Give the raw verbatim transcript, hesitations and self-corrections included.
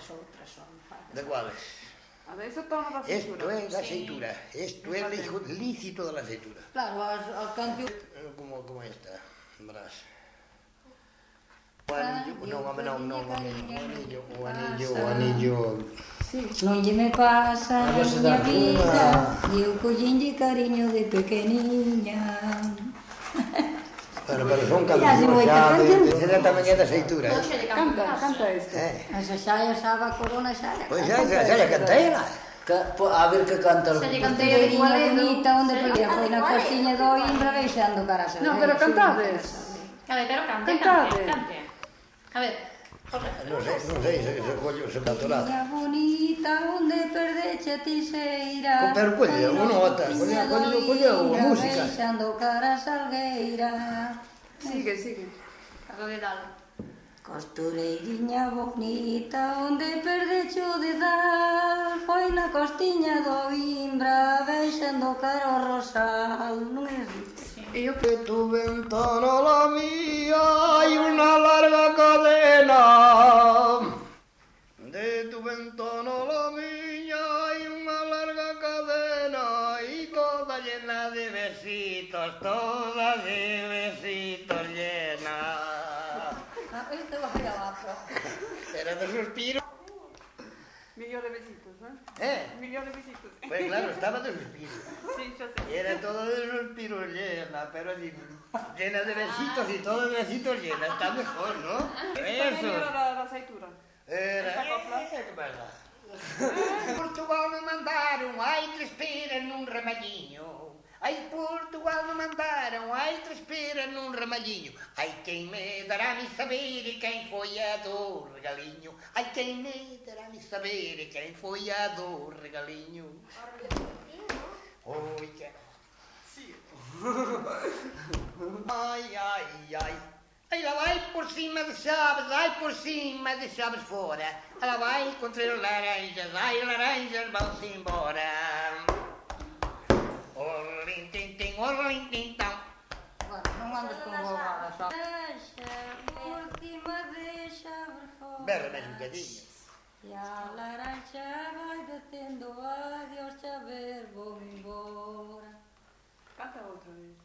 as outras son. De cuales? A ver, eso tono da aceitura. Esto es la aceitura. Esto es lícito de la aceitura. Claro, as cancións... Como, como esta, verás. O anillo, non, home, non, non, o anillo, o anillo, o anillo... Non lle me pasa na miña vida, eu collinlle cariño de pequeniña. Bueno, pero son cancións xa de... Esa tamén é de aceitura, eh? Canta, canta isto. Esa xa é Saba Corona, xa é. Pois xa, xa, xa, cantei ela. A ver que canta el... Xa lle cantei a Viña Bonita, onde perdía foi na costiña do Imbra veixando caras. Non, pero cantades. A ver, pero cante, Cantade. cante, cante. A ver, Non sei, non sei, se, se collo, se canto nada. Viña Bonita, onde perdeche a tixeira. Pero colle, unha nota, colle, colle, colle a música. Veixando caras algueira. Sigue, sigue. a ver, dale. Costureiriña bonita, onde perdeche o dedal, foi na costiña do Imbra, veixando cara ao rosal. Non é así? E eu que tu ventana la mía hai unha larga cadena. De tu ventana la mía hai unha larga cadena e toda llena de besitos, toda de besitos llena. Ah, este va a ir abajo. Era de suspiro. Millón de besitos, ¿eh? Eh? Millón de besitos. Pues claro, estaba de suspiro. Sí, yo sé. Era todo de suspiro llena, pero así, llena de besitos y todo de besitos llena. Está mejor, ¿no? Eso. Era la, la aceitura. Era... Eh, que verdad. Portugal me mandaron, ai, respira nun remalliño. Ai, Portugal me mandaron, ai, respira nun remalliño. Ai, quen me dará mi saber quen foi a do regaliño. Ai, quen me dará mi saber quen foi a do regaliño. Oi, que... Sí. Ai, ai, ai. Ai, lá vai por cima de chaves, ai, por cima de chaves fora. Ela vai contra as laranjas, ai, laranjas vão-se embora. Orlim, tim, tim, orlim, tim, tam. Bueno, non andes con bobadas, só. Deixa por cima de chaves fora. Berra mesmo un bocadinho. E a laranja vai detendo, adiós, chaver, vou embora. Canta outra vez.